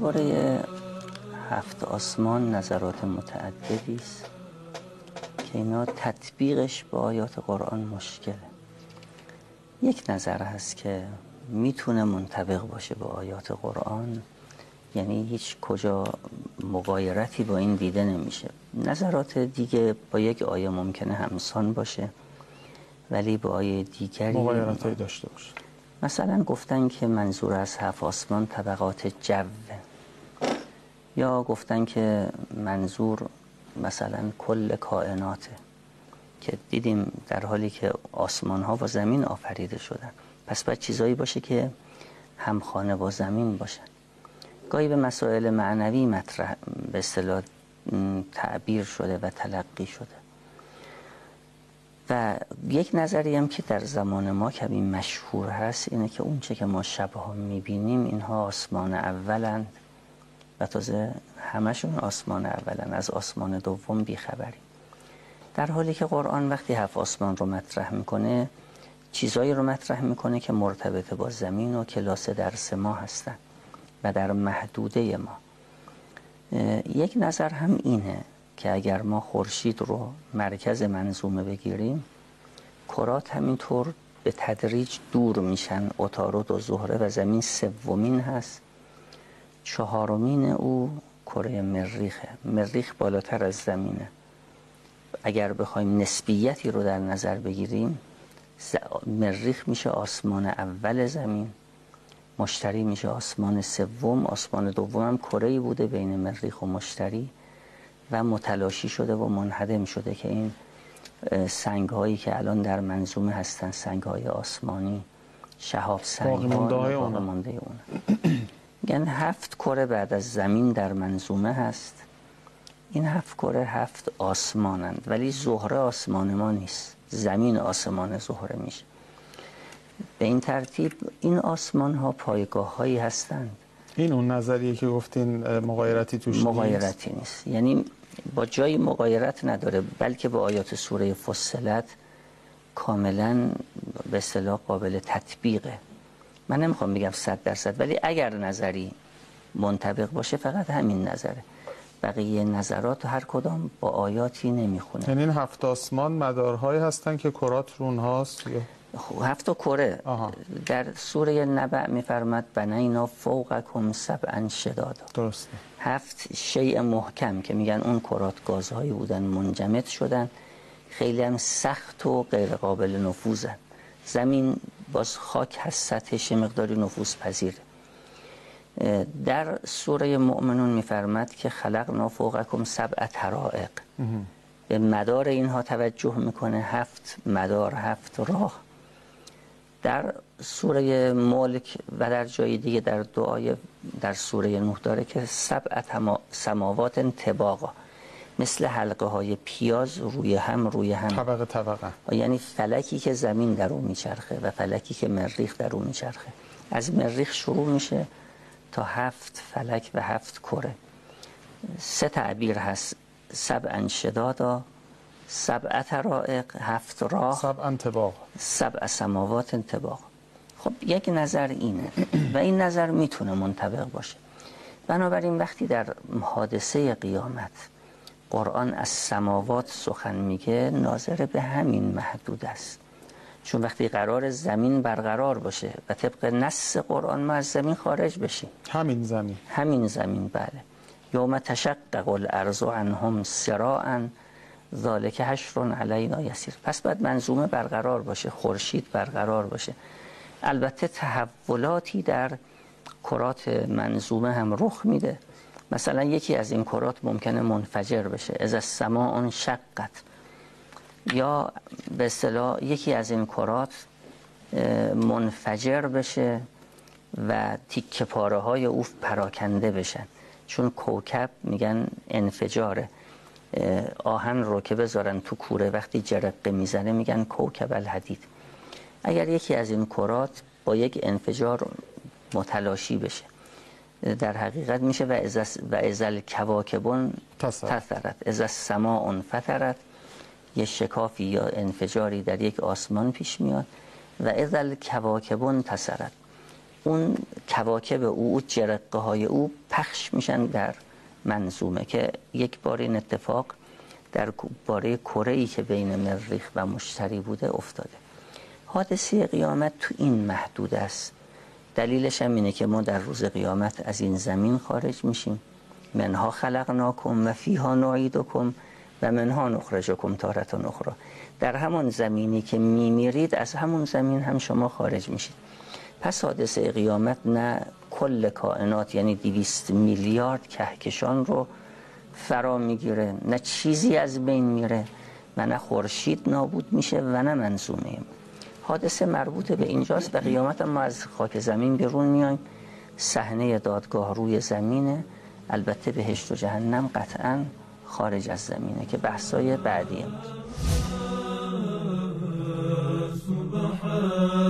درباره 7 آسمان نظرات متعددی است که اینا تطبیقش با آیات قرآن مشکله. یک نظر هست که میتونه منطبق باشه با آیات قرآن، یعنی هیچ کجا مغایرتی با این دیده نمیشه. نظرات دیگه با یک آیه ممکنه همسان باشه ولی با آیه دیگری مغایرتی داشته باشه. مثلا گفتن که منظور از 7 آسمان طبقات جو، یا گفتن که منظور مثلا کل کائناته، که دیدیم در حالی که آسمان ها و زمین آفریده شدن، پس باید چیزایی باشه که همخانه با زمین باشن. گاهی به مسائل معنوی مطرح به اصطلاح تعبیر شده و تلقی شده. و یک نظری هم که در زمان ما کمی مشهور هست اینه که اون چه که ما شبها میبینیم اینها آسمان اولند و تازه همشون آسمان اولند، از آسمان دوم بیخبریم. در حالی که قرآن وقتی 7 آسمان رو مطرح میکنه چیزایی رو مطرح میکنه که مرتبط با زمین و کلاس درس ما هستن و در محدوده ما. یک نظر هم اینه که اگر ما خورشید رو مرکز منظومه بگیریم، کرات همینطور به تدریج دور میشن. عطارد و زهره و زمین سومین هست، 4مین او کره مریخه. مریخ بالاتر از زمینه. اگر بخوایم نسبیتی رو در نظر بگیریم، مریخ میشه آسمان اول زمین، مشتری میشه آسمان سوم، آسمان دوم هم کره‌ای بوده بین مریخ و مشتری و متلاشی شده و منهدم شده که این سنگ هایی که الان در منظومه هستن، سنگ های آسمانی، شهاب سنگ ها، باقی مانده اون. یعنی 7 کره بعد از زمین در منظومه هست. این 7 کره 7 آسمانند، ولی زهره آسمان ما نیست، زمین آسمان زهره میشه. به این ترتیب این آسمان ها پایگاه هایی هستند. این اون نظریه که گفتین مغایرتی توش نیست؟ مغایرتی نیست، یعنی با جای مغایرت نداره، بلکه با آیات سوره فصلت کاملا به اصطلاح قابل تطبیقه. من نمیخوام بگم 100%، ولی اگر نظری منطبق باشه فقط همین نظره، بقیه نظرات هر کدام با آیاتی نمیخونه. یعنی این 7 آسمان مدارهایی هستن که کرات رون هاست؟ 7 کره. در سوره نبأ میفرماد بنینا فوقکم 7 شدادا. درسته. 7 شیء محکم که میگن اون کرات گازهایی بودن منجمد شدن، خیلی هم سخت و غیر قابل نفوذن. زمین باز خاک هست، سطحش مقداری نفوذ پذیره. در سوره مؤمنون میفرماد که خلقنا فوقکم 7 طرائق. به مدار اینها توجه میکنه، 7 مدار، 7 راه. در سوره ملک و در جای دیگه در دعای در سوره نوح داره که 7 سماوات طباقا، مثل حلقه های پیاز روی هم طبقه طبقه، یعنی فلکی که زمین در اون میچرخه و فلکی که مریخ در اون میچرخه. از مریخ شروع میشه تا 7 فلک و 7 کره. 3 تعبیر هست: 7 شدادا، 7 طرائق، 7 راه، 7 طباق، 7 سماوات طباق. خب یک نظر اینه و این نظر میتونه منطبق باشه. بنابراین وقتی در حادثه قیامت قرآن از سماوات سخن میگه، ناظر به همین محدود است. چون وقتی قرار زمین برقرار باشه و طبق نص قرآن ما از زمین خارج بشیم، همین زمین بله، یوم تشقق الارض عنهم سراعا ذالک حشر علینا یسیر. پس باید منظومه برقرار باشه، خورشید برقرار باشه. البته تحولاتی در کرات منظومه هم رخ میده. مثلا یکی از این کرات ممکنه منفجر بشه، اذا السماء انشقت، یا به اصطلاح یکی از این کرات منفجر بشه و تیکه پاره های او پراکنده بشن. چون کوکب میگن انفجاره، آهن رو که بذارن تو کوره وقتی جرقه میزنه میگن کوکب الحدید. اگر یکی از این کرات با یک انفجار متلاشی بشه، در حقیقت میشه و اذا الکواکب تثرت، اذا السماء انفطرت، یه شکافی یا انفجاری در یک آسمان پیش میاد، و اذا الکواکب تثرت. اون کواکب او جرقه های او پخش میشن در منظومه که یک بار این اتفاق در باره کره‌ای که بین مریخ و مشتری بوده افتاده. حادثه قیامت تو این محدود است. دلیلش هم اینه که ما در روز قیامت از این زمین خارج میشیم. منها خلقناکم و فیها نعیدکم و منها نخرجکم تارة اخری. در همان زمینی که میمیرید از همون زمین هم شما خارج میشید. پس حادثه قیامت نه کل کائنات یعنی 200 میلیارد کهکشان رو فرا میگیره، نه چیزی از بین میره و نه خورشید نابود میشه و نه منظومه. حادثه مربوط به اینجاست و قیامت ما از خاک زمین بیرون میایم. صحنه دادگاه روی زمینه، البته بهشت و جهنم قطعاً خارج از زمینه که بحثای بعدی ماست.